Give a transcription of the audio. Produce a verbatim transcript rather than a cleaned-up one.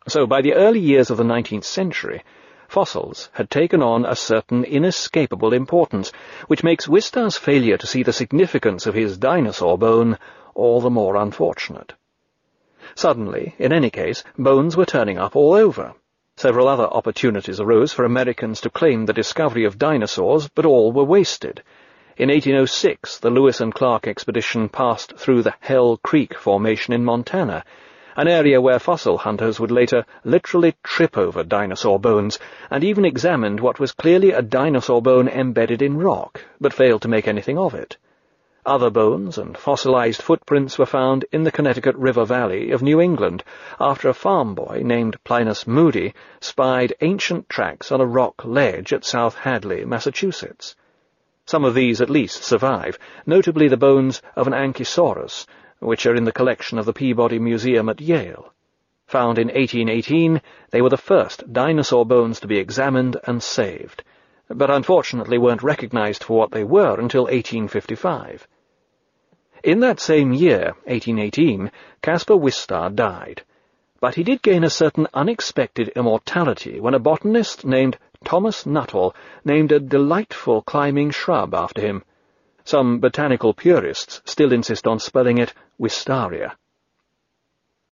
So by the early years of the nineteenth century, fossils had taken on a certain inescapable importance, which makes Wistar's failure to see the significance of his dinosaur bone all the more unfortunate. Suddenly, in any case, bones were turning up all over. Several other opportunities arose for Americans to claim the discovery of dinosaurs, but all were wasted. In eighteen oh six, the Lewis and Clark expedition passed through the Hell Creek Formation in Montana, an area where fossil hunters would later literally trip over dinosaur bones, and even examined what was clearly a dinosaur bone embedded in rock, but failed to make anything of it. Other bones and fossilized footprints were found in the Connecticut River Valley of New England, after a farm boy named Plinus Moody spied ancient tracks on a rock ledge at South Hadley, Massachusetts. Some of these at least survive, notably the bones of an Ankylosaurus, which are in the collection of the Peabody Museum at Yale. Found in eighteen eighteen, they were the first dinosaur bones to be examined and saved, but unfortunately weren't recognized for what they were until eighteen fifty-five. In that same year, eighteen eighteen, Caspar Wistar died, but he did gain a certain unexpected immortality when a botanist named Thomas Nuttall named a delightful climbing shrub after him. Some botanical purists still insist on spelling it Wistaria.